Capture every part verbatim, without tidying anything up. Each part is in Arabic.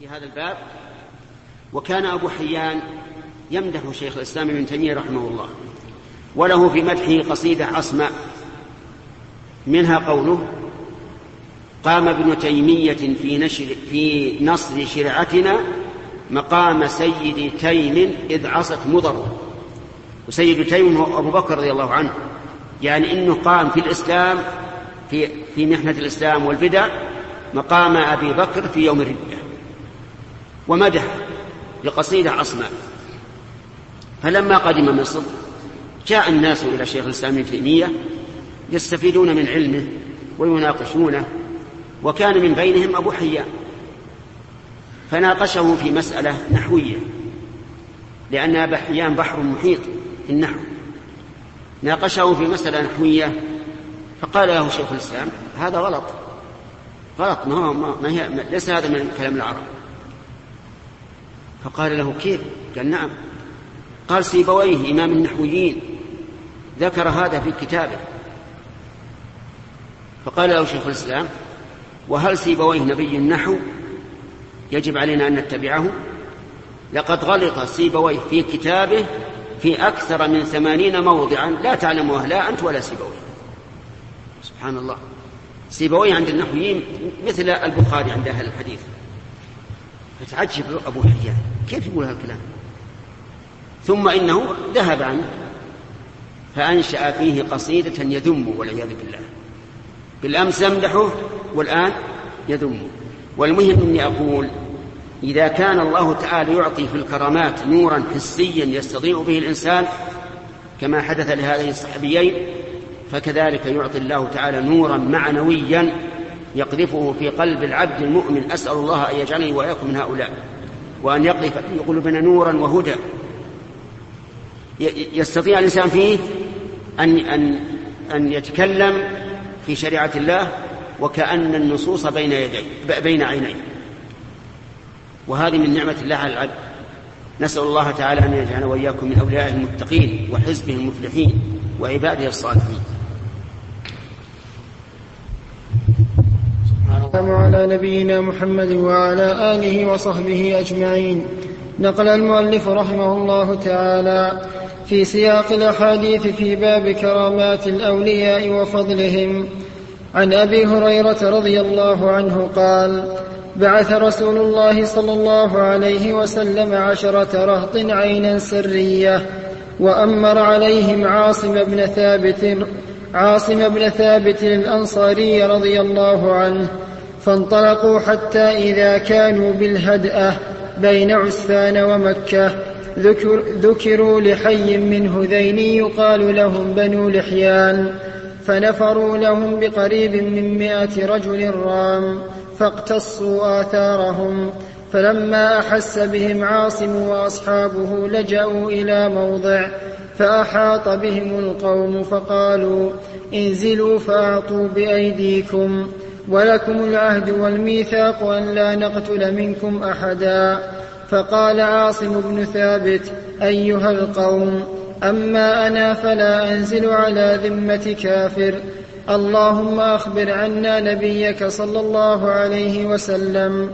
في هذا الباب. وكان أبو حيان يمدح شيخ الإسلام ابن تيمية رحمه الله، وله في مدحه قصيدة عصماء، منها قوله: قام ابن تيمية في, نشر في نصر شرعتنا مقام سيد تيم إذ عصت مضر. وسيد تيم هو أبو بكر رضي الله عنه، يعني إنه قام في الإسلام في, في محنة الإسلام والبدع مقام أبي بكر في يوم الردة، ومدح بقصيدة عصماء. فلما قدم مصر جاء الناس إلى شيخ الإسلام ابن تيمية يستفيدون من علمه ويناقشونه، وكان من بينهم أبو حيان، فناقشه في مسألة نحوية، لأن أبا حيان بحر محيط في النحو. ناقشه في مسألة نحوية فقال له شيخ الإسلام: هذا غلط غلط ما هو ما هي ليس هذا من كلام العرب. فقال له: كيف؟ قال: نعم. قال: سيبويه إمام النحويين ذكر هذا في كتابه. فقال له شيخ الإسلام: وهل سيبويه نبي النحو يجب علينا أن نتبعه؟ لقد غلط سيبويه في كتابه في أكثر من ثمانين موضعا لا تعلمها لا أنت ولا سيبويه. سبحان الله، سيبويه عند النحويين مثل البخاري عند أهل الحديث. فتعجب أبو حيان كيف يقول هذا الكلام؟ ثم إنه ذهب عنه فأنشأ فيه قصيدة يذم والعياذ بالله. بالأمس يمدحه والآن يذمه. والمهم أني أقول: إذا كان الله تعالى يعطي في الكرامات نورا حسيا يستضيء به الإنسان كما حدث لهذين الصحابيين، فكذلك يعطي الله تعالى نورا معنويا يقذفه في قلب العبد المؤمن. أسأل الله أن يجعلني وإياكم من هؤلاء، وأن يقذف في قلوبنا نورا وهدى يستطيع الإنسان فيه أن, أن, أن يتكلم في شريعة الله وكأن النصوص بين يديه بين عينيه. وهذه من نعمة الله على العبد. نسأل الله تعالى أن يجعلنا وإياكم من أوليائه المتقين وحزبه المفلحين وعباده الصالحين. على نبينا محمد وعلى آله وصحبه أجمعين. نقل المؤلف رحمه الله تعالى في سياق الأحاديث في باب كرامات الأولياء وفضلهم عن أبي هريرة رضي الله عنه قال: بعث رسول الله صلى الله عليه وسلم عشرة رهط عينا سرية، وأمر عليهم عاصم بن ثابت عاصم بن ثابت الأنصاري رضي الله عنه، فانطلقوا حتى إذا كانوا بالهدأة بين عسفان ومكة ذكر ذكروا لحي من هذين يقال لهم بنو لحيان، فنفروا لهم بقريب من مائة رجل رام، فاقتصوا آثارهم. فلما أحس بهم عاصم وأصحابه لجأوا إلى موضع، فأحاط بهم القوم فقالوا: انزلوا فأعطوا بأيديكم، ولكم العهد والميثاق أن لا نقتل منكم أحدا. فقال عاصم بن ثابت: أيها القوم، أما أنا فلا أنزل على ذمة كافر، اللهم أخبر عنا نبيك صلى الله عليه وسلم.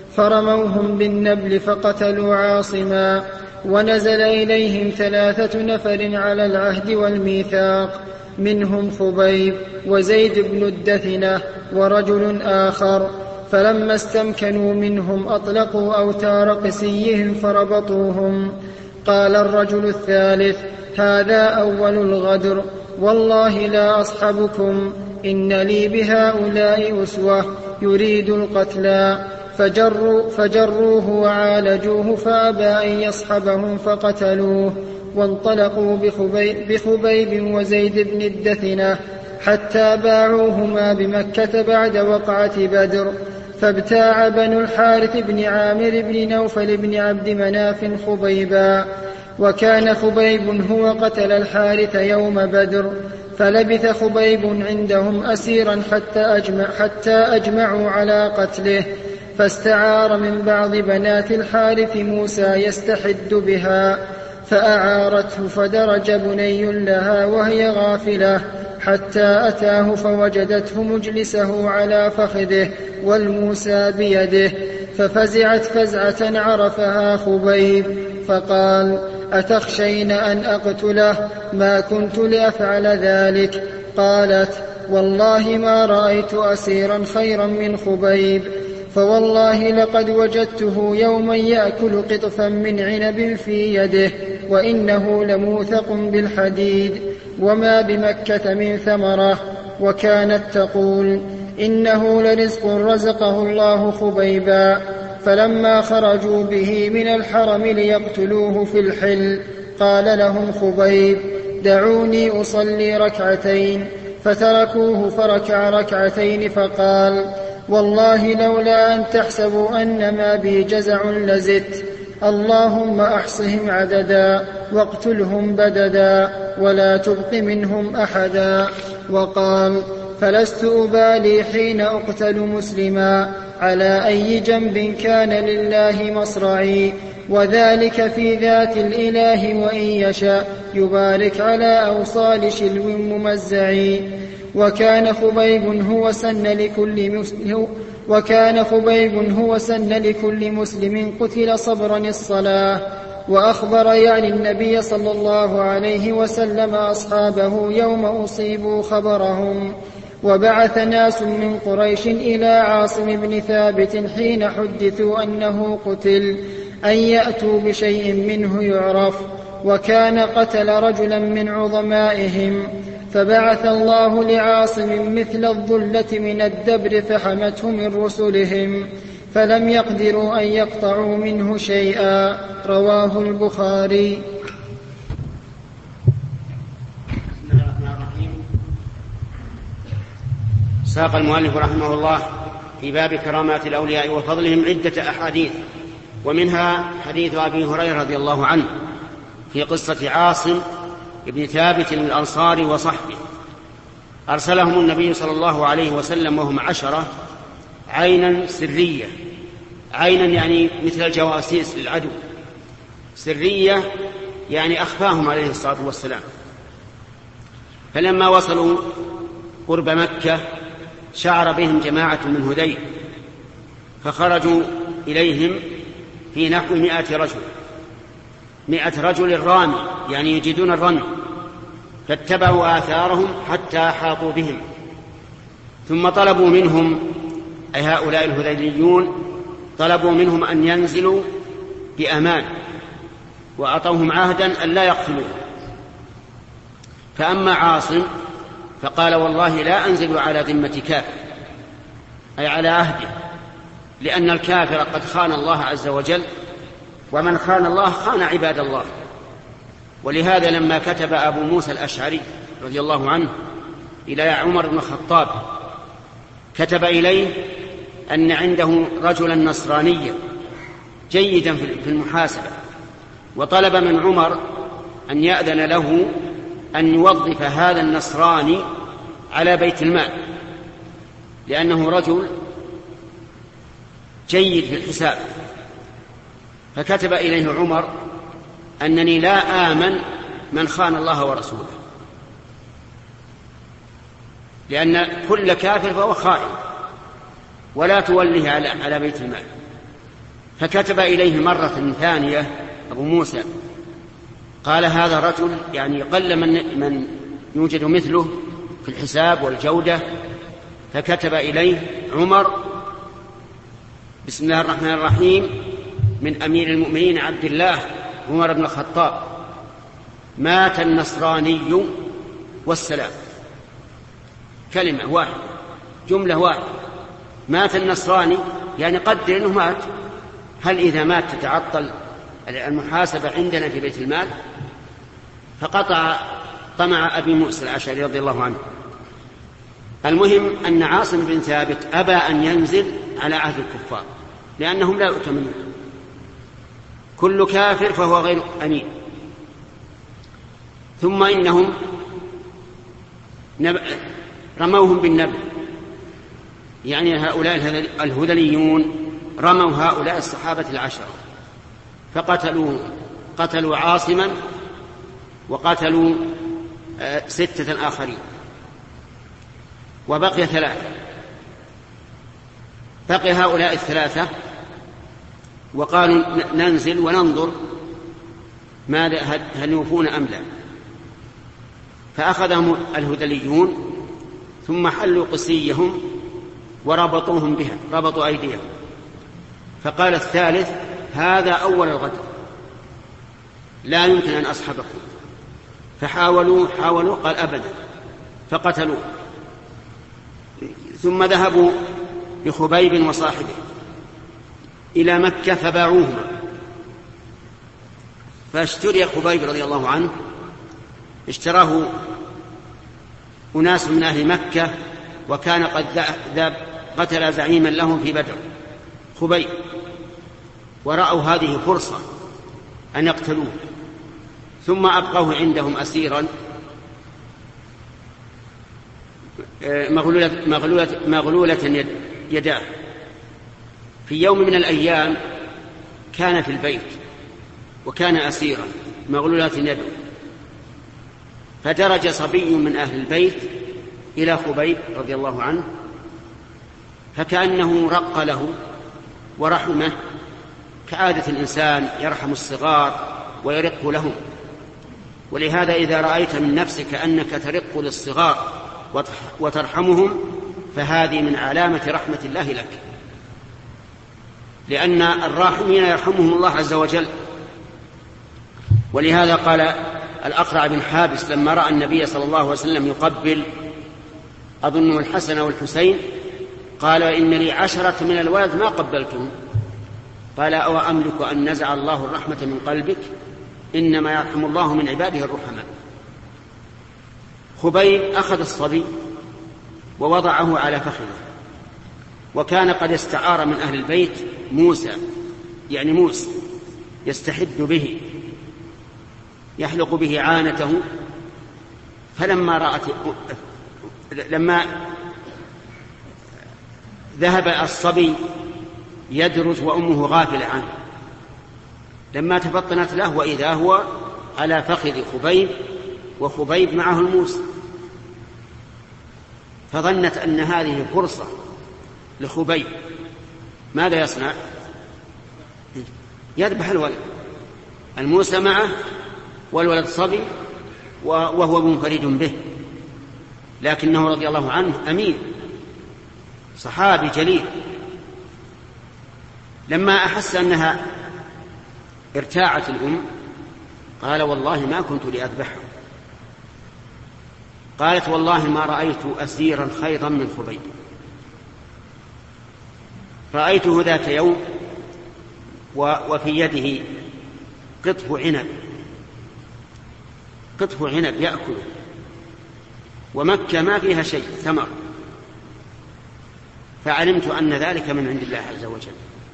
فرموهم بالنبل فقتلوا عاصما، ونزل إليهم ثلاثة نفر على العهد والميثاق، منهم خبيب وزيد بن الدثنة ورجل آخر. فلما استمكنوا منهم أطلقوا أوتار قسيهم فربطوهم. قال الرجل الثالث: هذا أول الغدر، والله لا أصحبكم، إن لي بهؤلاء أسوة يريد القتلى. فجروا فجروه وعالجوه فأبى أن يصحبهم فقتلوه، وانطلقوا بخبيب, بخبيب وزيد بن الدثنة حتى باعوهما بمكة بعد وقعة بدر. فابتاع بنو الحارث بن عامر بن نوفل بن عبد مناف خبيبا، وكان خبيب هو قتل الحارث يوم بدر. فلبث خبيب عندهم أسيرا حتى, أجمع حتى أجمعوا على قتله، فاستعار من بعض بنات الحارث موسى يستحد بها، فأعارته فدرج بني لها وهي غافلة حتى أتاه فوجدته مجلسه على فخذه والموسى بيده، ففزعت فزعة عرفها خبيب فقال: أتخشين أن أقتله؟ ما كنت لأفعل ذلك. قالت: والله ما رأيت أسيرا خيرا من خبيب، فوالله لقد وجدته يوما يأكل قطفا من عنب في يده وإنه لموثق بالحديد، وما بمكة من ثمرة. وكانت تقول: إنه لرزق رزقه الله خبيبا. فلما خرجوا به من الحرم ليقتلوه في الحل قال لهم خبيب: دعوني أصلي ركعتين. فتركوه فركع ركعتين فقال: والله لولا أن تحسبوا أن ما بي جزع لزدت، اللهم أحصهم عددا واقتلهم بددا ولا تبق منهم أحدا. وقال: فلست أبالي حين أقتل مسلما على أي جنب كان لله مصرعي، وذلك في ذات الإله وإن يشاء يبارك على أوصال شلو ممزعي. وكان خبيب هو سن لكل مسلم وكان خبيب هو سن لكل مسلم قتل صبرا الصلاة. وأخبر يعني النبي صلى الله عليه وسلم أصحابه يوم أصيبوا خبرهم. وبعث ناس من قريش إلى عاصم بن ثابت حين حدثوا أنه قتل أن يأتوا بشيء منه يعرف، وكان قتل رجلا من عظمائهم. فبعث الله لعاصم مثل الظلة من الدبر فحمته من رسلهم، فلم يقدروا أن يقطعوا منه شيئا. رواه البخاري. ساق المؤلف رحمه الله في باب كرامات الأولياء وفضلهم عدة أحاديث، ومنها حديث أبي هريرة رضي الله عنه في قصة عاصم ابن ثابت الأنصاري وصحبه. أرسلهم النبي صلى الله عليه وسلم وهم عشرة عينا سرية، عينا يعني مثل الجواسيس للعدو، سرية يعني أخفاهم عليه الصلاة والسلام. فلما وصلوا قرب مكة شعر بهم جماعة من هذيل، فخرجوا إليهم في نحو مئة رجل مئة رجل رامي، يعني يجدون الرمي، فاتبعوا آثارهم حتى حاطوا بهم، ثم طلبوا منهم، أي هؤلاء الهذيليون طلبوا منهم أن ينزلوا بأمان، وأعطوهم عهدا أن لا يقتلوه. فأما عاصم فقال: والله لا أنزل على ذمة كافر، أي على عهده، لأن الكافر قد خان الله عز وجل، ومن خان الله خان عباد الله. ولهذا لما كتب أبو موسى الأشعري رضي الله عنه إلى عمر بن الخطاب كتب إليه أن عنده رجلا نصرانيا جيدا في المحاسبة، وطلب من عمر أن يأذن له أن يوظف هذا النصراني على بيت المال، لأنه رجل جيد في الحساب. فكتب إليه عمر أنني لا آمن من خان الله ورسوله، لأن كل كافر فهو خائن، ولا توليه على, على بيت المال. فكتب إليه مرة ثانية أبو موسى قال: هذا رجل يعني قل من, من يوجد مثله في الحساب والجودة. فكتب إليه عمر: بسم الله الرحمن الرحيم، من أمير المؤمنين عبد الله عمر بن الخطاب، مات النصراني والسلام. كلمة واحدة، جملة واحدة، مات النصراني، يعني قدر أنه مات. هل إذا مات تتعطل المحاسبة عندنا في بيت المال؟ فقطع طمع أبي موسى الأشعري رضي الله عنه. المهم أن عاصم بن ثابت أبى أن ينزل على عهد الكفار، لأنهم لا يؤتمنون، كل كافر فهو غير أمين. ثم إنهم رموهم بالنبل، يعني هؤلاء الهذليون رموا هؤلاء الصحابة العشرة فقتلوا قتلوا عاصما وقتلوا ستة آخرين، وبقي ثلاثة. بقي هؤلاء الثلاثة وقالوا ننزل وننظر ماذا هل يوفون أم لا. فأخذهم الهذليون ثم حلوا قسيهم وربطوهم بها، ربطوا أيديهم. فقال الثالث هذا أول الغدر، لا يمكن أن أصحبكم. فحاولوا حاولوا قال أبدا، فقتلوه. ثم ذهبوا بخبيب وصاحبه إلى مكة فباعوهما، فاشتري خبيب رضي الله عنه، اشتراه أناس من أهل مكة، وكان قد قتل زعيما لهم في بدر خبيب، ورأوا هذه فرصة أن يقتلوه، ثم أبقوه عندهم أسيرا مغلولة, مغلولة, مغلولة يداه. في يوم من الأيام كان في البيت وكان أسيرا مغلولة يده، فدرج صبي من أهل البيت إلى خبيب رضي الله عنه، فكأنه رق له ورحمه، كعادة الإنسان يرحم الصغار ويرق لهم. ولهذا إذا رأيت من نفسك أنك ترق للصغار وترحمهم فهذه من علامة رحمة الله لك، لأن الراحمين يرحمهم الله عز وجل. ولهذا قال الأقرع بن حابس لما رأى النبي صلى الله عليه وسلم يقبل أظنه الحسن والحسين قال إن لي عشرة من الولد ما قبلتهم. قال أو أملك أن نزع الله الرحمة من قلبك؟ إنما يرحم الله من عباده الرحماء. خبيب أخذ الصبي ووضعه على فخذه، وكان قد استعار من أهل البيت موسى يعني موسى يستحد به، يحلق به عانته. فلما رأت لما ذهب الصبي يدرج وأمه غافلة عنه، لما تفطنت له وإذا هو على فخذ خبيب وخبيب معه الموسى، فظنت أن هذه فرصة لخبيب. ماذا يصنع؟ يذبح الولد، الموسى معه والولد صبي وهو منفرد به، لكنه رضي الله عنه أمين صحابي جليل. لما أحس أنها ارتاعت الأم قال والله ما كنت لأذبحه. قالت والله ما رأيت أسيرا خيرا من خبيب. رأيته ذات يوم وفي يده قطف عنب، قطف عنب يأكله، ومكة ما فيها شيء ثمر، فعلمت أن ذلك من عند الله عز وجل.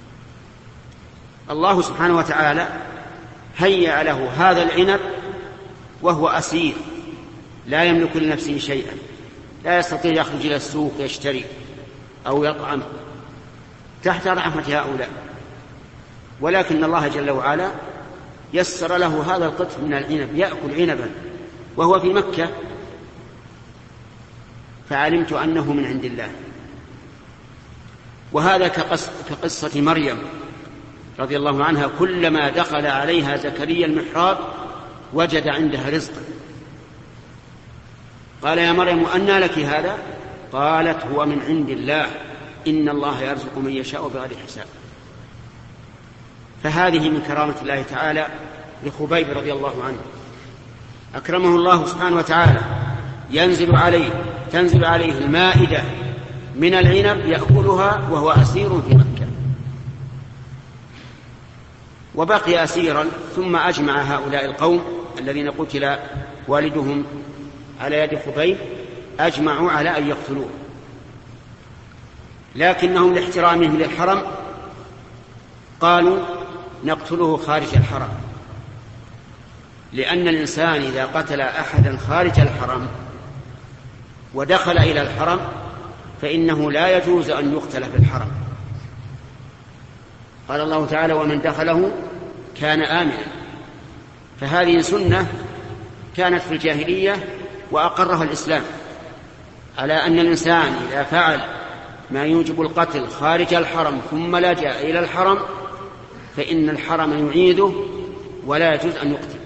الله سبحانه وتعالى هيأ له هذا العنب وهو أسير لا يملك لنفسه شيئا، لا يستطيع يخرج إلى السوق يشتري أو يطعم تحت رحمة هؤلاء، ولكن الله جل وعلا يسر له هذا القطف من العنب يأكل عنبا وهو في مكة، فعلمت أنه من عند الله. وهذا كقصة مريم رضي الله عنها، كلما دخل عليها زكريا المحراب وجد عندها رزقا. قال يا مريم أنى لك هذا؟ قالت هو من عند الله، إن الله يرزق من يشاء بغير حساب. فهذه من كرامة الله تعالى لخبيب رضي الله عنه، أكرمه الله سبحانه وتعالى، ينزل عليه تنزل عليه المائدة من العنب يأكلها وهو أسير في مكة. وبقي أسيرا، ثم أجمع هؤلاء القوم الذين قتل والدهم على يد خبيب أجمعوا على أن يقتلوه، لكنهم لاحترامهم للحرم قالوا نقتله خارج الحرم، لأن الإنسان إذا قتل أحدا خارج الحرم ودخل إلى الحرم فإنه لا يجوز أن يقتل في الحرم. قال الله تعالى ومن دخله كان آمنا. فهذه سنة كانت في الجاهلية وأقرها الإسلام، على أن الإنسان إذا فعل ما يوجب القتل خارج الحرم ثم لجأ إلى الحرم فإن الحرم يعيده ولا يجوز أن يقتل.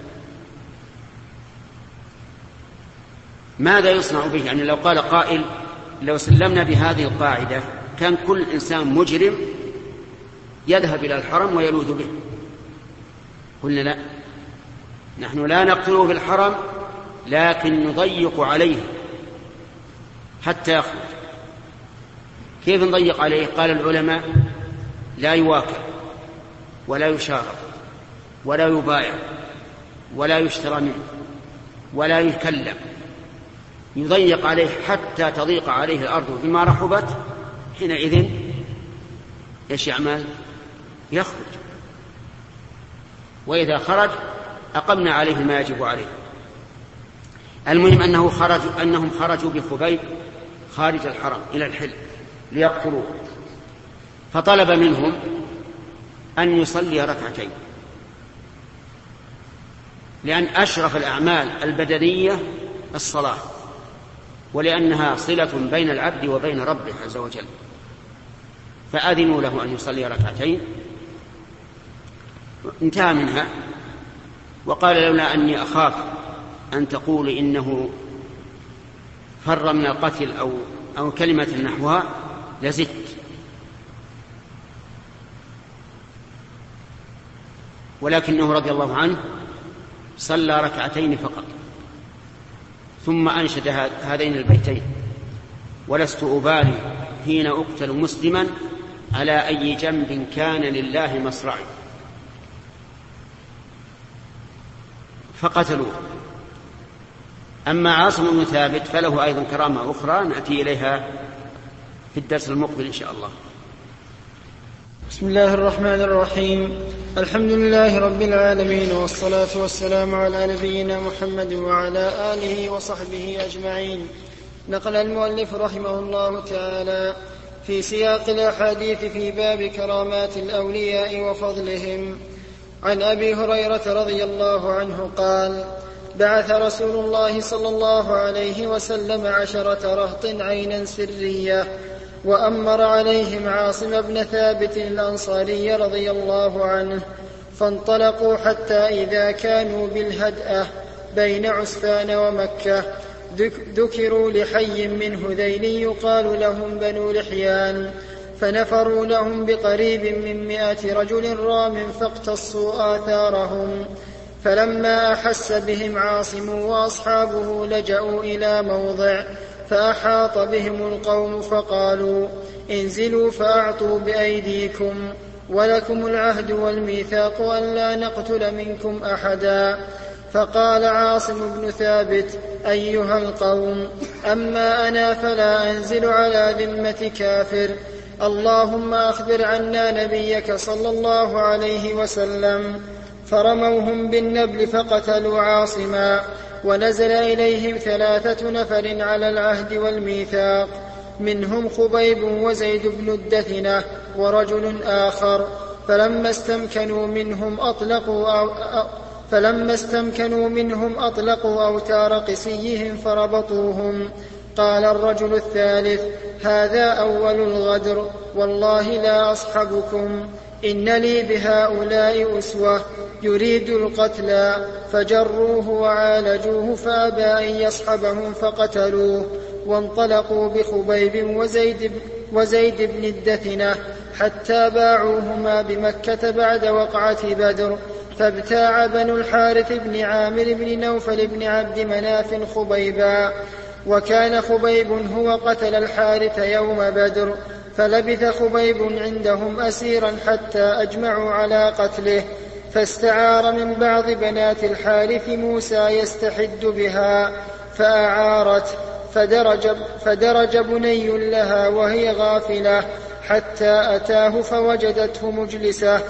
ماذا يصنع به؟ يعني لو قال قائل لو سلمنا بهذه القاعدة كان كل إنسان مجرم يذهب إلى الحرم ويلوذ به. قلنا لا، نحن لا نقتله في الحرم لكن نضيق عليه حتى يخرج. كيف نضيق عليه؟ قال العلماء لا يواكل ولا يشارك ولا يبايع ولا يشترى منه ولا يكلم، يضيق عليه حتى تضيق عليه الأرض بما رحبت، حينئذ ايش يعمل؟ يخرج. وإذا خرج أقمنا عليه ما يجب عليه. المهم أنه خرج أنهم خرجوا بخبيب خارج الحرم إلى الحل ليقتلوه، فطلب منهم أن يصلي ركعتين، لأن أشرف الأعمال البدنية الصلاة، ولأنها صلة بين العبد وبين ربه عز وجل. فأذنوا له أن يصلي ركعتين، انتهى منها وقال لولا أني أخاف أن تقول إنه فر من القتل أو, أو كلمة نحوها لزدت. ولكنه رضي الله عنه صلى ركعتين فقط، ثم أنشد هذين البيتين: ولست أبالي حين أقتل مسلما على أي جنب كان لله مصرعي. فقتلوه. أما عاصم بن ثابت فله أيضا كرامة أخرى نأتي إليها في الدرس المقبل إن شاء الله. بسم الله الرحمن الرحيم. الحمد لله رب العالمين، والصلاة والسلام على نبينا محمد وعلى آله وصحبه أجمعين. نقل المؤلف رحمه الله تعالى في سياق الأحاديث في باب كرامات الأولياء وفضلهم عن أبي هريرة رضي الله عنه قال: بعث رسول الله صلى الله عليه وسلم عشرة رهط عينا سرية، وأمر عليهم عاصم بن ثابت الأنصاري رضي الله عنه، فانطلقوا حتى إذا كانوا بالهدأة بين عسفان ومكة ذكروا لحي من هذيل يقال لهم بنو لحيان، فنفروا لهم بقريب من مائة رجل رام فاقتصوا آثارهم. فلما أحس بهم عاصم وأصحابه لجأوا إلى موضع، فأحاط بهم القوم فقالوا: انزلوا فأعطوا بأيديكم، ولكم العهد والميثاق ألا نقتل منكم أحدا. فقال عاصم بن ثابت: أيها القوم، أما أنا فلا أنزل على ذمة كافر، اللهم أخبر عنا نبيك صلى الله عليه وسلم. فرموهم بالنبل فقتلوا عاصما، ونزل إليهم ثلاثة نفر على العهد والميثاق، منهم خبيب وزيد بن الدثنة ورجل آخر. فلما استمكنوا منهم أطلقوا أو فلما استمكنوا منهم أطلقوا أوتار قسيهم فربطوهم. قال الرجل الثالث: هذا أول الغدر، والله لا أصحبكم، إن لي بهؤلاء أسوة، يريد القتلى. فجروه وعالجوه فأبى أن يصحبهم فقتلوه، وانطلقوا بخبيب وزيد, وزيد بن الدثنة حتى باعوهما بمكة بعد وقعة بدر. فابتاع بنو الحارث بن عامر بن نوفل بن عبد مناف خبيبا، وكان خبيب هو قتل الحارث يوم بدر. فلبث خبيب عندهم أسيرا حتى أجمعوا على قتله، فاستعار من بعض بنات الحارث موسى يستحد بها فأعارت، فدرج, فدرج بني لها وهي غافلة حتى أتاه فوجدته مجلسه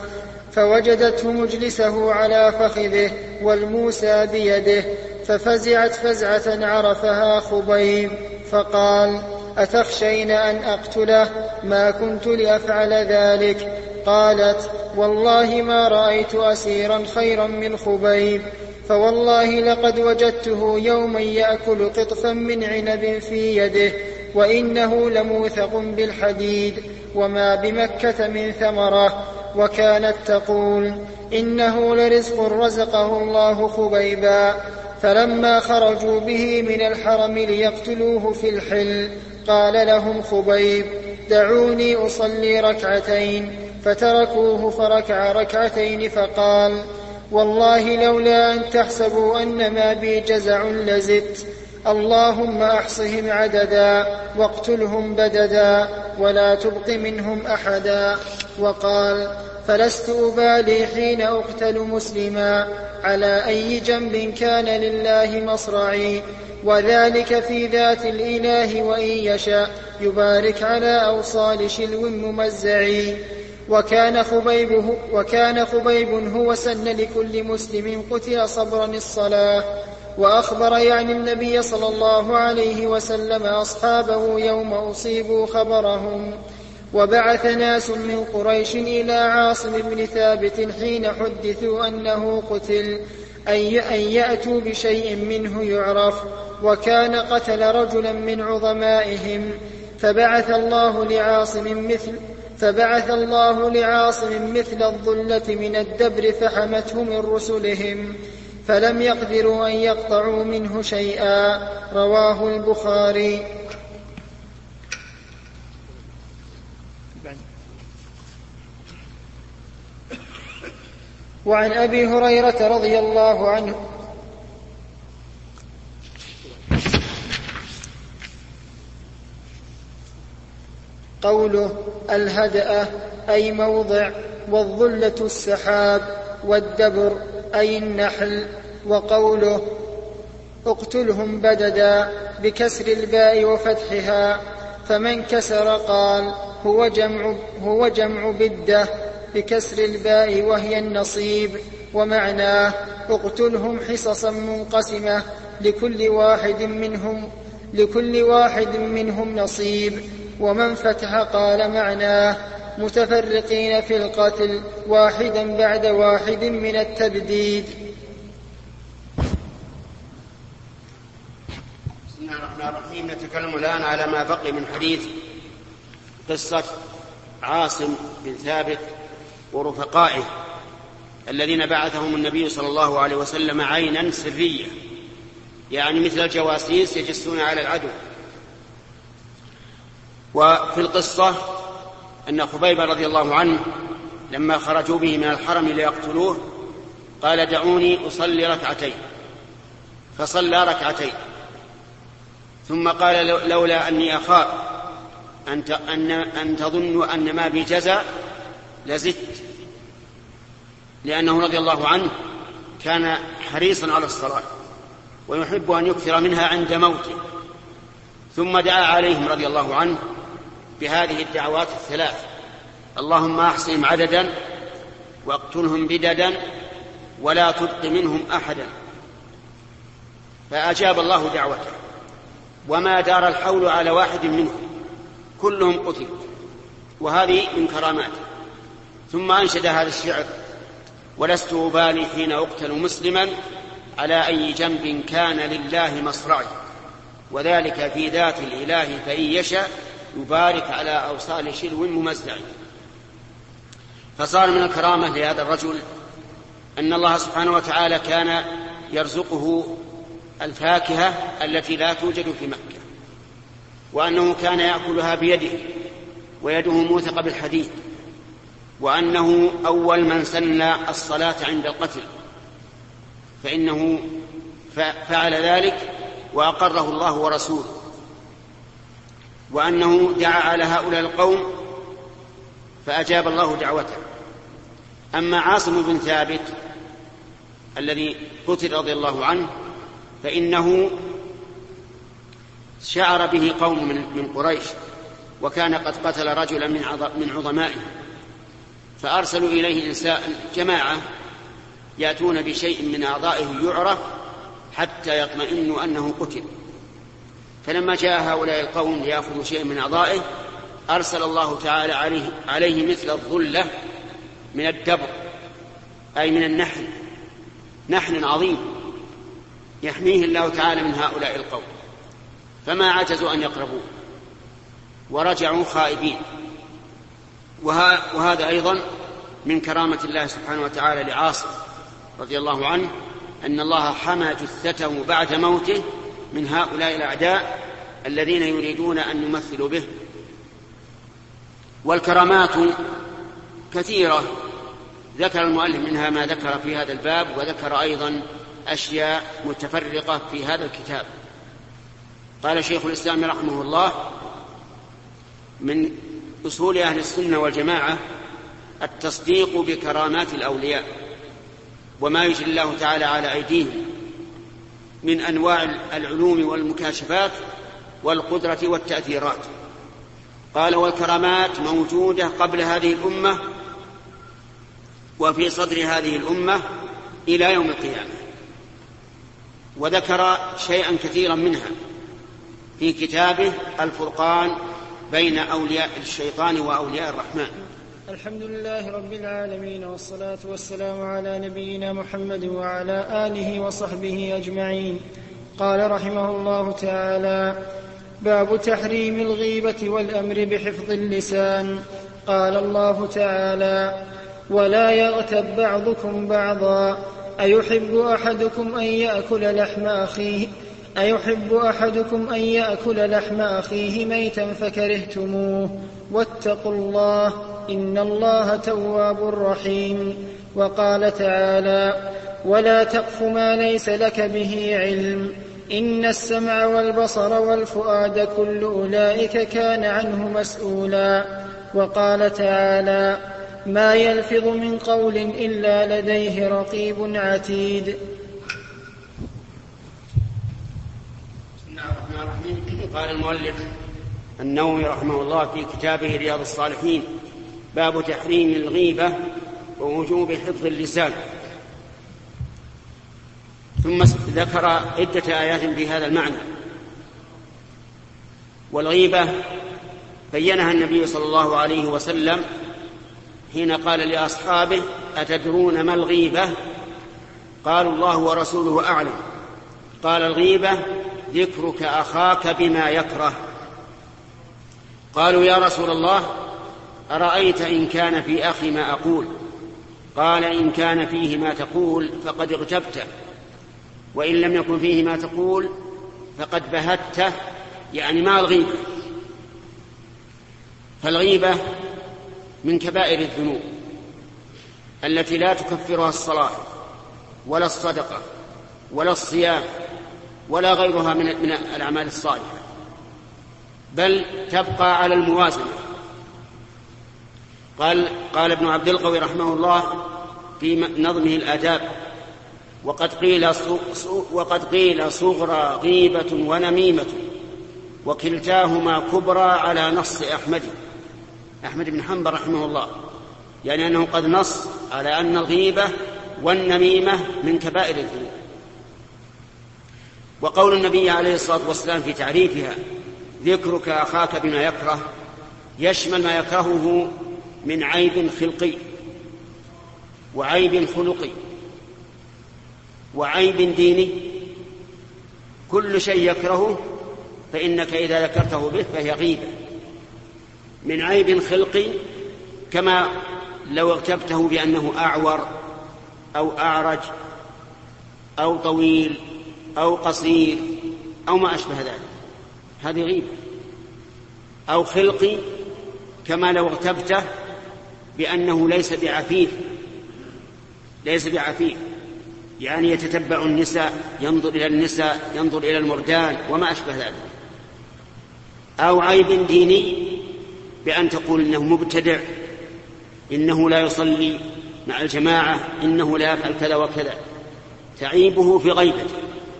فوجدته مجلسه على فخذه والموسى بيده، ففزعت فزعة عرفها خبيب، فقال: أتخشين أن أقتله؟ ما كنت لأفعل ذلك. قالت: والله ما رأيت أسيرا خيرا من خبيب، فوالله لقد وجدته يوما يأكل قطفا من عنب في يده، وإنه لموثق بالحديد، وما بمكة من ثمرة، وكانت تقول: إنه لرزق رزقه الله خبيبا. فلما خرجوا به من الحرم ليقتلوه في الحل قال لهم خبيب: دعوني أصلي ركعتين. فتركوه فركع ركعتين فقال: والله لولا أن تحسبوا أن ما بي جزع لزدت، اللهم أحصهم عددا واقتلهم بددا ولا تبق منهم أحدا. وقال: فلست أبالي حين أقتل مسلما على أي جنب كان لله مصرعي، وذلك في ذات الإله وإن يشاء يبارك على أوصال شلو ممزعي. وكان خبيب, وكان خبيب هو سن لكل مسلم قتل صبرا الصلاة. وأخبر يعني النبي صلى الله عليه وسلم أصحابه يوم أصيبوا خبرهم. وبعث ناس من قريش إلى عاصم بن ثابت حين حدثوا أنه قتل أن يأتوا بشيء منه يعرف، وكان قتل رجلا من عظمائهم. فبعث الله لعاصم مثل فبعث الله لعاصم مثل الظلة من الدبر فحمته من رسلهم، فلم يقدروا أن يقطعوا منه شيئا. رواه البخاري. وعن أبي هريرة رضي الله عنه قوله: الهدأ أي موضع، والظلة السحاب، والدبر أي النحل. وقوله: اقتلهم بددا بكسر الباء وفتحها، فمن كسر قال هو جمع, هو جمع بدة بكسر الباء وهي النصيب. ومعناه: اقتلهم حصصا منقسمة لكل واحد منهم, لكل واحد منهم نصيب. ومن فتح قال معناه: متفرقين في القتل واحدا بعد واحد من التبديد. بسم الله الرحمن الرحيم. نتكلم الآن على ما بقي من حديث قصة عاصم بن ثابت ورفقائه الذين بعثهم النبي صلى الله عليه وسلم عينا سرية، يعني مثل الجواسيس يجسون على العدو. وفي القصة أن خبيب رضي الله عنه لما خرجوا به من الحرم ليقتلوه قال: دعوني أصلي ركعتين. فصلى ركعتين، ثم قال: لولا أني أخاف أن تظنوا أن ما بي جزع لزدت، لأنه رضي الله عنه كان حريصا على الصلاة ويحب أن يكثر منها عند موته. ثم دعا عليهم رضي الله عنه بهذه الدعوات الثلاث: اللهم أحصهم عددا واقتلهم بددا ولا تبق منهم أحدا. فأجاب الله دعوته، وما دار الحول على واحد منهم، كلهم قتلوا، وهذه من كراماته. ثم أنشد هذا الشعر: ولست أبالي حين أقتل مسلما على أي جنب كان لله مصرعي، وذلك في ذات الإله فإن يشاء يبارك على أوصال شلو ممزع. فصار من الكرامة لهذا الرجل أن الله سبحانه وتعالى كان يرزقه الفاكهة التي لا توجد في مكة، وأنه كان يأكلها بيده ويده موثقة بالحديد، وأنه أول من سن الصلاة عند القتل، فإنه فعل ذلك وأقره الله ورسوله، وأنه دعا على هؤلاء القوم فأجاب الله دعوته. أما عاصم بن ثابت الذي قتل رضي الله عنه فإنه شعر به قوم من قريش، وكان قد قتل رجلا من عظمائه، فأرسلوا إليه إنسان جماعة يأتون بشيء من أعضائه يعرف حتى يطمئنوا أنه قتل. فلما جاء هؤلاء القوم ليأخذوا شيء من أعضائه أرسل الله تعالى عليه, عليه مثل الظلة من الدبر، أي من النحل، نحل عظيم يحميه الله تعالى من هؤلاء القوم، فما عجزوا أن يقربوه ورجعوا خائبين. وهذا أيضا من كرامة الله سبحانه وتعالى لعاصم رضي الله عنه أن الله حمى جثته بعد موته من هؤلاء الأعداء الذين يريدون أن يمثلوا به. والكرامات كثيرة ذكر المؤلف منها ما ذكر في هذا الباب، وذكر أيضا أشياء متفرقة في هذا الكتاب. قال شيخ الإسلام رحمه الله: من أصول أهل السنة والجماعة التصديق بكرامات الأولياء وما يجري الله تعالى على أيديهم من أنواع العلوم والمكاشفات والقدرة والتأثيرات. قال: والكرامات موجودة قبل هذه الأمة وفي صدر هذه الأمة إلى يوم القيامة. وذكر شيئا كثيرا منها في كتابه الفرقان بين أولياء الشيطان وأولياء الرحمن. الحمد لله رب العالمين، والصلاة والسلام على نبينا محمد وعلى آله وصحبه أجمعين. قال رحمه الله تعالى: باب تحريم الغيبة والأمر بحفظ اللسان. قال الله تعالى: ولا يغتب بعضكم بعضا أيحب أحدكم أن يأكل لحم أخيه أيحب أحدكم أن يأكل لحم أخيه ميتا فكرهتموه واتقوا الله إن الله تواب رحيم. وقال تعالى: ولا تقف ما ليس لك به علم إن السمع والبصر والفؤاد كل أولئك كان عنه مسؤولا. وقال تعالى: ما يلفظ من قول إلا لديه رقيب عتيد. بسم الله الرحمن الرحيم. قال المؤلف النووي رحمه الله في كتابه رياض الصالحين: باب تحريم الغيبة ووجوب حفظ اللسان. ثم ذكر عدة آيات في هذا المعنى. والغيبة بينها النبي صلى الله عليه وسلم حين قال لأصحابه: أتدرون ما الغيبة؟ قالوا: الله ورسوله أعلم. قال: الغيبة ذكرك أخاك بما يكره. قالوا: يا رسول الله أرأيت إن كان في أخي ما أقول؟ قال: إن كان فيه ما تقول فقد اغتبته، وإن لم يكن فيه ما تقول فقد بهته، يعني ما الغيبة. فالغيبة من كبائر الذنوب التي لا تكفرها الصلاة ولا الصدقة ولا الصيام ولا غيرها من الأعمال الصالحة، بل تبقى على الموازنة. قال, قال ابن عبد القوي رحمه الله في نظمه الآداب: وقد قيل, وقد قيل صغرى غيبة ونميمة وكلتاهما كبرى على نص أحمد أحمد بن حنبل رحمه الله، يعني أنه قد نص على أن الغيبة والنميمة من كبائر الذنوب. وقول النبي عليه الصلاة والسلام في تعريفها: ذكرك أخاك بما يكره، يشمل ما يكرهه من عيب خلقي وعيب خلقي وعيب ديني. كل شيء يكرهه فإنك إذا ذكرته به فهي غيبة. من عيب خلقي كما لو اغتبته بأنه أعور أو أعرج أو طويل أو قصير أو ما أشبه ذلك، هذه غيبة. أو خلقي كما لو اغتبته بأنه ليس بعفيف ليس بعفيف يعني يتتبع النساء، ينظر إلى النساء، ينظر إلى المردان وما أشبه ذلك. أو عيب ديني بأن تقول إنه مبتدع، إنه لا يصلي مع الجماعة، إنه لا يفعل كذا وكذا، تعيبه في غيبته.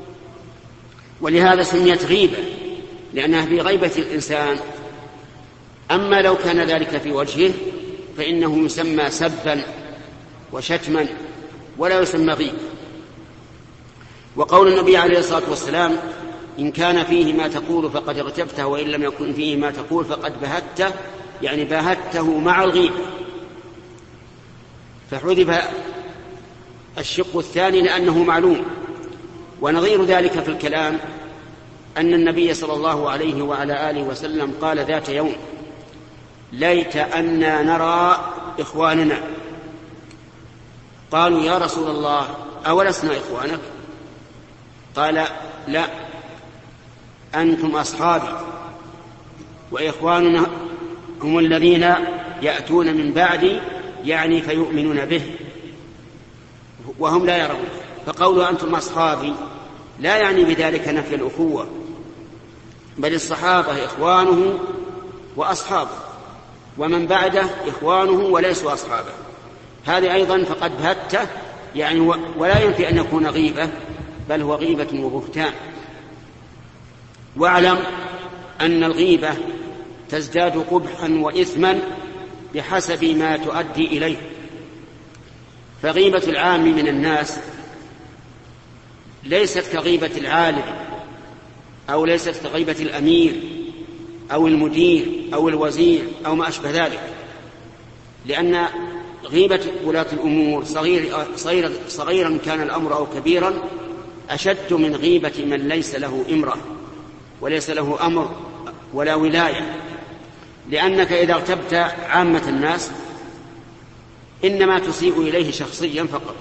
ولهذا سميت غيبة لأنها في غيبة الإنسان. أما لو كان ذلك في وجهه فإنه يسمى سبا وشتما ولا يسمى غيبة. وقول النبي عليه الصلاة والسلام: إن كان فيه ما تقول فقد اغتبته، وإن لم يكن فيه ما تقول فقد بهته، يعني باهته مع الغيبة. فحذف الشق الثاني لأنه معلوم. ونظير ذلك في الكلام أن النبي صلى الله عليه وعلى آله وسلم قال ذات يوم: ليت أننا نرى إخواننا قالوا يا رسول الله أولسنا إخوانك؟ قال لا، أنتم أصحابي، وإخواننا هم الذين يأتون من بعدي، يعني فيؤمنون به وهم لا يرون. فقولوا أنتم أصحابي لا يعني بذلك نفي الأخوة، بل الصحابة إخوانه وأصحابه، ومن بعده إخوانه وليسوا أصحابه. هذه أيضا فقد بهته، يعني ولا ينفي أن يكون غيبة، بل هو غيبة وبهتان. واعلم أن الغيبة تزداد قبحا وإثما بحسب ما تؤدي إليه. فغيبة العام من الناس ليست كغيبة العالم، أو ليست كغيبة الأمير أو المدير أو الوزير أو ما أشبه ذلك، لأن غيبة ولاة الأمور صغير صغير صغيرا كان الأمر أو كبيرا أشد من غيبة من ليس له إمرة وليس له أمر ولا ولاية، لأنك إذا اغتبت عامة الناس إنما تسيء إليه شخصيا فقط،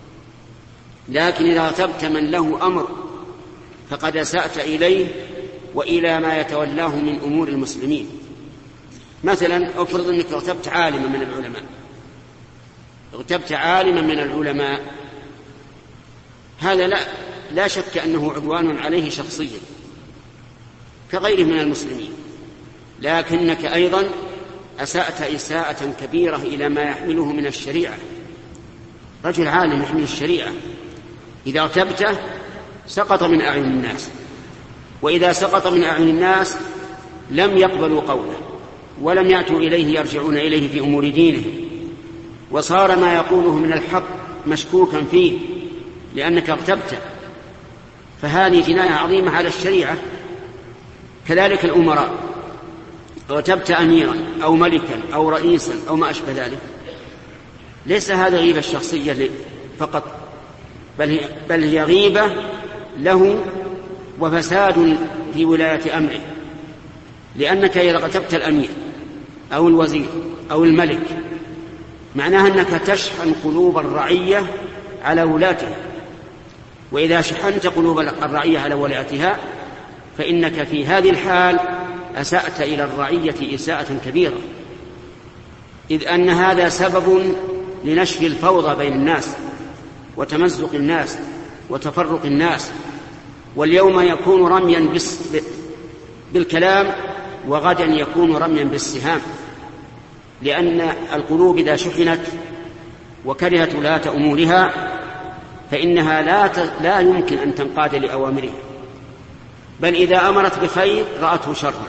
لكن إذا اغتبت من له أمر فقد أسأت إليه وإلى ما يتولاه من أمور المسلمين. مثلا أفرض أنك اغتبت عالما من العلماء اغتبت عالما من العلماء هذا لا, لا شك أنه عدوان عليه شخصيا كغيره من المسلمين، لكنك أيضا أسأت إساءة كبيرة إلى ما يحمله من الشريعة. رجل عالم يحمل الشريعة إذا اغتبته سقط من أعين الناس، وإذا سقط من أعين الناس لم يقبلوا قوله ولم يأتوا إليه يرجعون إليه في أمور دينه، وصار ما يقوله من الحق مشكوكا فيه لأنك اغتبته، فهذه جناية عظيمة على الشريعة. كذلك الأمراء، اغتبت أميرا أو ملكا أو رئيسا أو ما أشبه ذلك، ليس هذا غيبة الشخصية فقط، بل هي, بل هي غيبة له وفساد في ولاية أمره، لأنك إذا اغتبت الأمير أو الوزير أو الملك معناها أنك تشحن قلوب الرعية على ولاته، وإذا شحنت قلوب الرعية على ولاتها فإنك في هذه الحال أسأت إلى الرعية إساءة كبيرة، إذ أن هذا سبب لنشر الفوضى بين الناس وتمزق الناس وتفرق الناس. واليوم يكون رميا بالكلام وغدا يكون رميا بالسهام، لأن القلوب إذا شحنت وكرهت ولاة أمورها فإنها لا, لا يمكن أن تنقاد لأوامره، بل إذا أمرت بخير رأته شرا.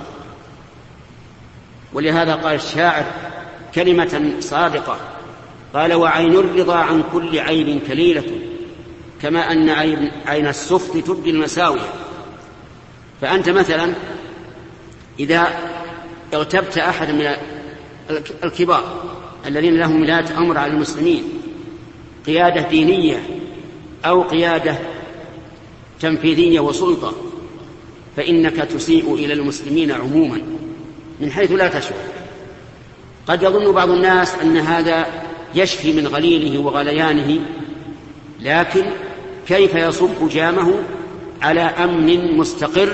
ولهذا قال الشاعر كلمة صادقة، قال وعين الرضا عن كل عيب كليلة كما أن عين السخط تبدي المساوية. فأنت مثلا إذا اغتبت أحد من الكبار الذين لهم ولاية أمر على المسلمين، قيادة دينية أو قيادة تنفيذية وسلطة، فإنك تسيء إلى المسلمين عموما من حيث لا تشعر. قد يظن بعض الناس أن هذا يشفي من غليله وغليانه، لكن كيف يصب جامه على أمن مستقر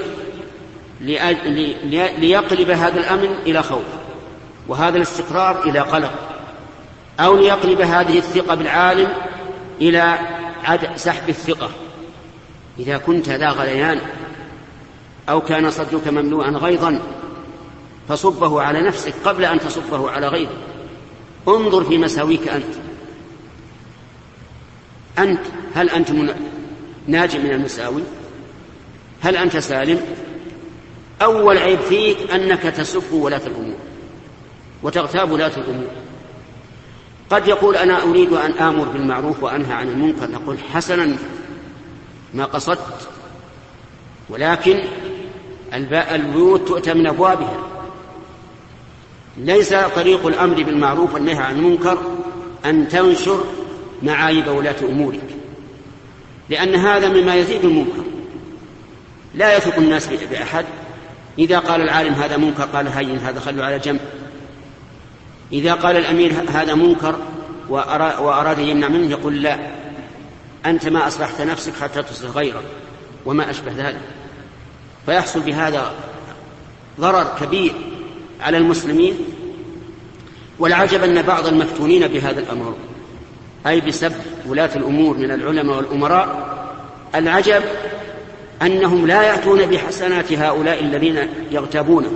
ليقلب هذا الأمن إلى خوف وهذا الاستقرار إلى قلق، أو ليقلب هذه الثقة بالعالم إلى سحب الثقة. إذا كنت ذا غليان أو كان صدرك مملوءا غيظا فصبه على نفسك قبل أن تصبه على غيرك. انظر في مساويك أنت أنت هل أنت ناجي من المساوي؟ هل أنت سالم؟ أول عيب فيك أنك تسب ولاة الأمور وتغتاب ولاة الأمور. قد يقول أنا أريد أن آمر بالمعروف وأنهى عن المنكر، نقول حسنا ما قصدت، ولكن البيوت تؤتى من أبوابها. ليس طريق الأمر بالمعروف والنهي عن المنكر أن تنشر معايب ولاة أمورك، لأن هذا مما يزيد المنكر. لا يثق الناس بأحد. إذا قال العالم هذا منكر قال هين هذا خلوا على جنب، إذا قال الأمير هذا منكر وأراد يمنع منه يقول لا، أنت ما أصلحت نفسك حتى تصلح غيرك وما أشبه ذلك. فيحصل بهذا ضرر كبير على المسلمين. والعجب أن بعض المفتونين بهذا الأمر، أي بسبب ولاة الأمور من العلماء والأمراء، العجب أنهم لا يأتون بحسنات هؤلاء الذين يغتابونه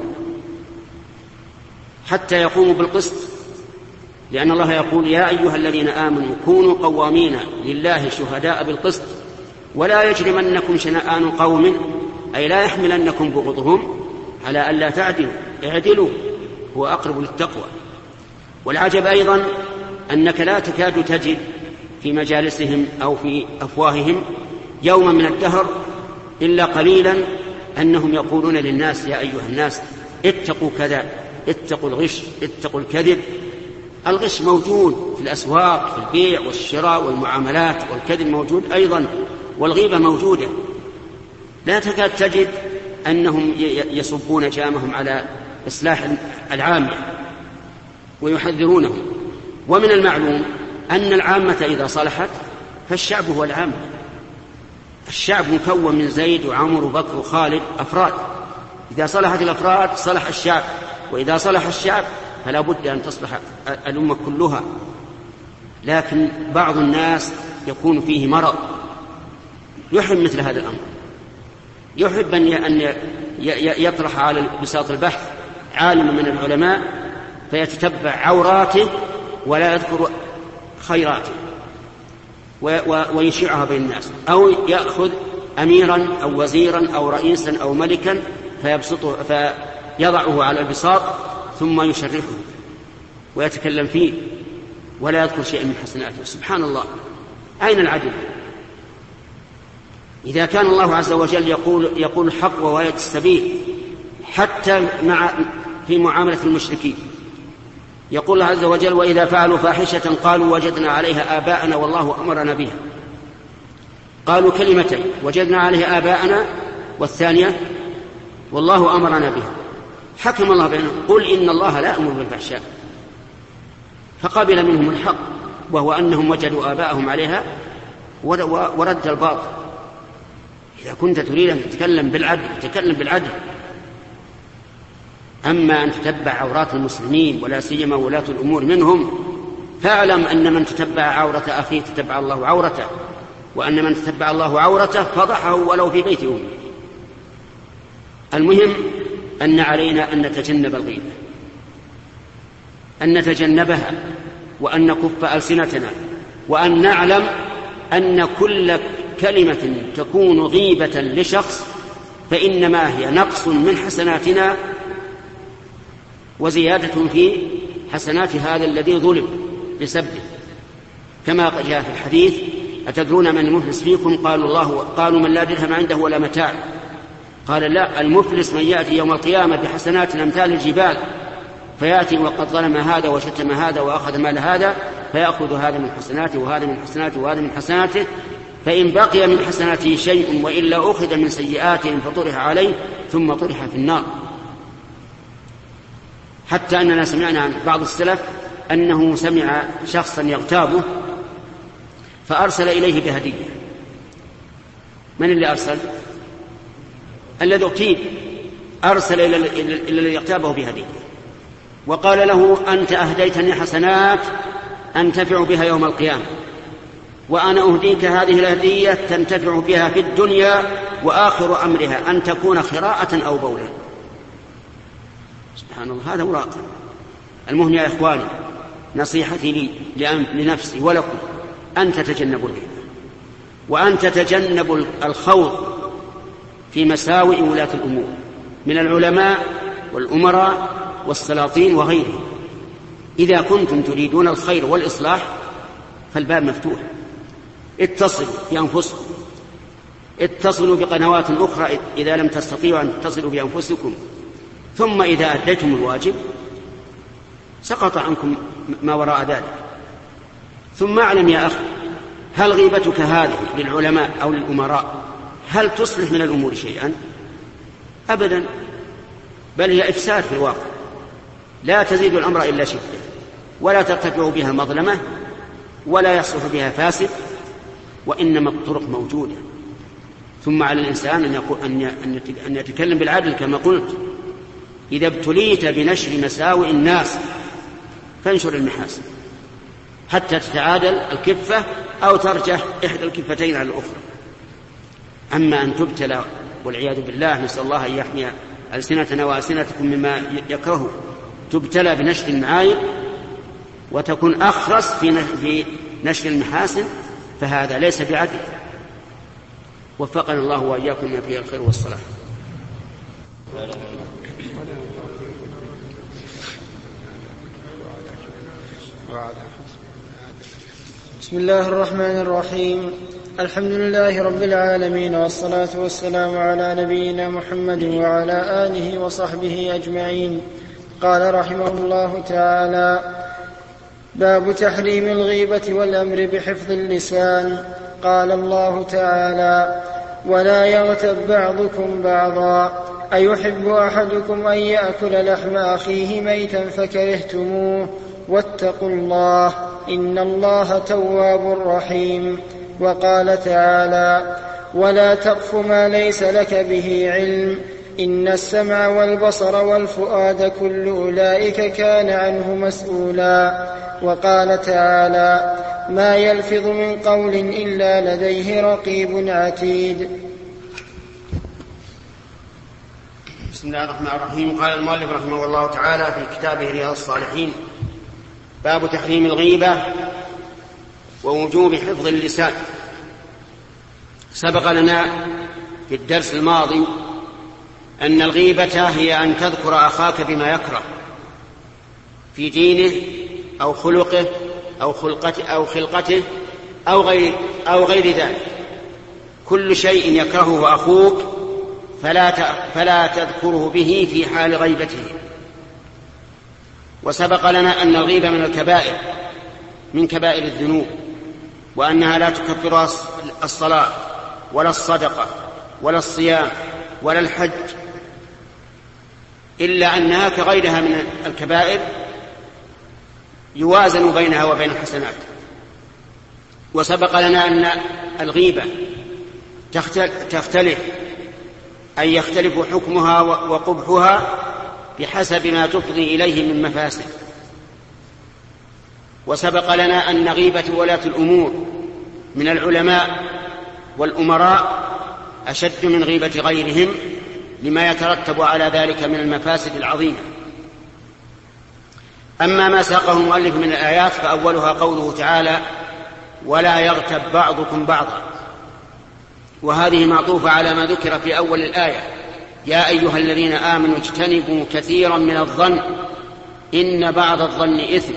حتى يقوموا بالقسط، لأن الله يقول يا أيها الذين آمنوا كونوا قوامين لله شهداء بالقسط ولا يجرمنكم شنآن قوم، أي لا يحملنكم بغضهم على ألا تعدلوا، اعدلوا هو أقرب للتقوى. والعجب أيضا أنك لا تكاد تجد في مجالسهم أو في أفواههم يوما من الدهر إلا قليلا أنهم يقولون للناس يا أيها الناس اتقوا كذا، اتقوا الغش، اتقوا الكذب. الغش موجود في الأسواق، في البيع والشراء والمعاملات، والكذب موجود أيضا، والغيبة موجودة. لا تكاد تجد أنهم يصبون جامهم على إصلاح العامة ويحذرونهم. ومن المعلوم أن العامة إذا صلحت فالشعب هو العامة. الشعب مكون من زيد وعمر وبكر وخالد، أفراد. إذا صلحت الأفراد صلح الشعب، وإذا صلح الشعب فلا بد أن تصلح الأمة كلها. لكن بعض الناس يكون فيه مرض، يحب مثل هذا الأمر، يحب أن يطرح على بساط البحث عالم من العلماء فيتتبع عوراته ولا يذكر خيراته ويشيعها بين الناس، أو يأخذ أميرا أو وزيرا أو رئيسا أو ملكا فيبسطه فيضعه على البساط ثم يشرفه ويتكلم فيه ولا يذكر شيئا من حسناته. سبحان الله، أين العدل؟ إذا كان الله عز وجل يقول, يقول الحق وواية السبيل حتى مع في معاملة المشركين، يقول الله عز وجل وإذا فعلوا فاحشة قالوا وجدنا عليها آباءنا والله أمرنا بها. قالوا كلمتين، وجدنا عليها آباءنا، والثانية والله أمرنا بها. حكم الله بينهم قل إن الله لا يأمر بالفحشاء، فقبل منهم الحق وهو أنهم وجدوا آباءهم عليها ورد الباطل. إذا كنت تريد أن تتكلم بالعدل تتكلم بالعدل. أما أن تتبع عورات المسلمين ولا سيما ولاة الأمور منهم، فاعلم أن من تتبع عورة أخيه تتبع الله عورته، وأن من تتبع الله عورته فضحه ولو في بيت أمه. المهم أن علينا أن نتجنب الغيبة، أن نتجنبها، وأن نكف ألسنتنا، وأن نعلم أن كل كلمة تكون غيبة لشخص فإنما هي نقص من حسناتنا وزيادة في حسنات هذا الذي ظلم بسبه، كما جاء في الحديث أتدرون من المفلس فيكم؟ قالوا الله. قالوا من لا درهم عنده ولا متاع. قال لا، المفلس من يأتي يوم القيامة بحسنات أمثال الجبال، فيأتي وقد ظلم هذا وشتم هذا وأخذ مال هذا، فيأخذ هذا من حسناته وهذا من حسناته وهذا من حسناته، فإن بقي من حسناته شيء وإلا أخذ من سيئاتهم فطرح عليه ثم طرح في النار. حتى أننا سمعنا عن بعض السلف أنه سمع شخصا يغتابه فأرسل إليه بهدية. من اللي أرسل؟ الذي اغتيب أرسل إلى الذي يغتابه بهدية وقال له أنت أهديتني حسنات أنتفع بها يوم القيامة، وأنا أهديك هذه الهدية تنتفع بها في الدنيا وآخر أمرها أن تكون خراءة أو بولا. سبحان الله، هذا مراقب. المهم يا إخواني، نصيحتي لي لنفسي ولكم أن تتجنبوا الغيبة، وأن تتجنبوا الخوض في مساوئ ولاة الأمور من العلماء والأمراء والسلاطين وغيرهم. إذا كنتم تريدون الخير والإصلاح فالباب مفتوح، اتصلوا بأنفسكم، اتصلوا بقنوات أخرى إذا لم تستطيعوا أن تتصلوا بأنفسكم، ثم إذا أديتم الواجب سقط عنكم ما وراء ذلك. ثم اعلم يا أخي، هل غيبتك هذه للعلماء أو للأمراء هل تصلح من الأمور شيئا؟ أبدا، بل هي إفساد في الواقع، لا تزيد الأمر إلا شدة، ولا ترتفع بها المظلمة ولا يصلح بها فاسد، وإنما الطرق موجودة. ثم على الإنسان أن, يقول أن يتكلم بالعدل كما قلت. إذا ابتليت بنشر مساوئ الناس فانشر المحاسن حتى تتعادل الكفة أو ترجح إحدى الكفتين على الأخرى. أما أن تبتلى والعياذ بالله، نسأل الله أن يحمي ألسنتنا وألسنتكم مما يكرهه، تبتلى بنشر المعايب وتكون أخرس في نشر المحاسن، فهذا ليس بعدل. وفقنا الله وإياكم لما فيه الخير والصلاح. بسم الله الرحمن الرحيم. الحمد لله رب العالمين، والصلاة والسلام على نبينا محمد وعلى آله وصحبه أجمعين. قال رحمه الله تعالى: باب تحريم الغيبة والأمر بحفظ اللسان. قال الله تعالى: ولا يغتب بعضكم بعضا، أيحب أحدكم أن يأكل لحم أخيه ميتا فكرهتموه، واتقوا الله إن الله تواب رحيم. وقال تعالى: ولا تقف ما ليس لك به علم، إن السمع والبصر والفؤاد كل أولئك كان عنه مسؤولا. وقال تعالى: ما يلفظ من قول إلا لديه رقيب عتيد. بسم الله الرحمن الرحيم. قال المؤلف رحمه الله تعالى في كتابه رياض الصالحين: باب تحريم الغيبة ووجوب حفظ اللسان. سبق لنا في الدرس الماضي أن الغيبة هي أن تذكر أخاك بما يكره في دينه أو خلقه أو خلقته أو خلقته أو غير أو غير ذلك. كل شيء يكرهه أخوك فلا فلا تذكره به في حال غيبته. وسبق لنا أن الغيبة من الكبائر، من كبائر الذنوب، وأنها لا تكفر الصلاة ولا الصدقة ولا الصيام ولا الحج، إلا أنها كغيرها من الكبائر يوازن بينها وبين الحسنات. وسبق لنا أن الغيبة تختلف، أي يختلف حكمها وقبحها بحسب ما تفضي إليه من مفاسد. وسبق لنا أن غيبة ولاة الأمور من العلماء والأمراء أشد من غيبة غيرهم لما يترتب على ذلك من المفاسد العظيمة. أما ما ساقه المؤلف من الآيات فأولها قوله تعالى: ولا يغتب بعضكم بعضا، وهذه معطوفة على ما ذكر في أول الآية: يا أيها الذين آمنوا اجتنبوا كثيرا من الظن إن بعض الظن إثم،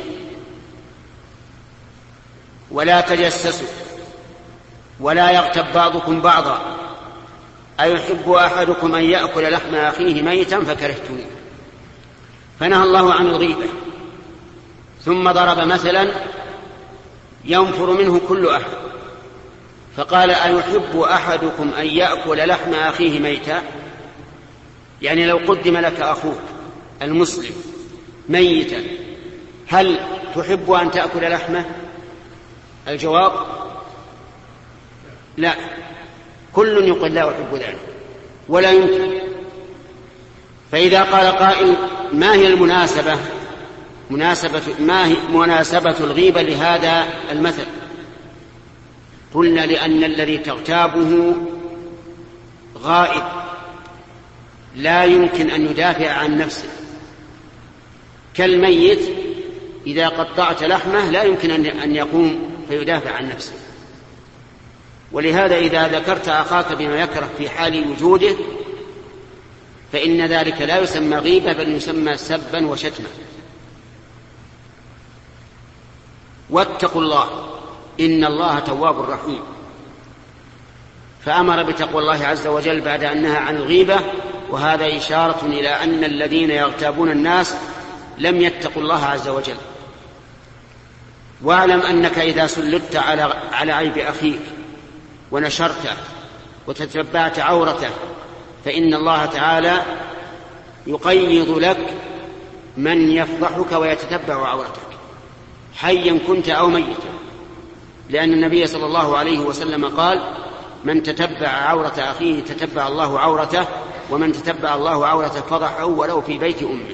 ولا تجسسوا، ولا يغتب بعضكم بعضا، أيحب أحدكم أن يأكل لحم أخيه ميتا فكرهتموه. فنهى الله عن الغيبة، ثم ضرب مثلا ينفر منه كل أحد، فقال: أيحب أحدكم أن يأكل لحم أخيه ميتا، يعني لو قدم لك أخوك المسلم ميتا هل تحب أن تأكل لحمه؟ الجواب لا، كل يقول لا أحب ذلك ولا يمكن. فإذا قال قائل: ما هي المناسبة مناسبة ما هي مناسبة الغيبة لهذا المثل؟ قلنا: لأن الذي تغتابه غائب لا يمكن أن يدافع عن نفسه، كالميت إذا قطعت لحمه لا يمكن أن يقوم فيدافع عن نفسه. ولهذا إذا ذكرت أخاك بما يكره في حال وجوده فإن ذلك لا يسمى غيبة بل يسمى سبا وشتما. واتقوا الله إن الله تواب رحيم، فأمر بتقوى الله عز وجل بعد أن نهى عن الغيبة، وهذا إشارة إلى أن الذين يغتابون الناس لم يتقوا الله عز وجل. واعلم أنك إذا سلطت على على عيب أخيك ونشرته وتتبعت عورته فإن الله تعالى يقيض لك من يفضحك ويتتبع عورتك، حيا كنت أو ميتا. لأن النبي صلى الله عليه وسلم قال: من تتبع عورة أخيه تتبع الله عورته، ومن تتبع الله عورته فضحه ولو في بيت أمه.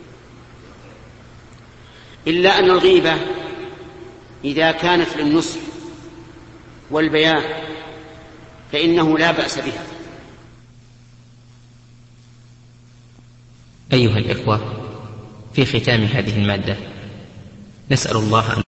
إلا أن الغيبة إذا كانت للنصح والبيان فإنه لا بأس بها. أيها الإخوة، في ختام هذه المادة نسأل الله أن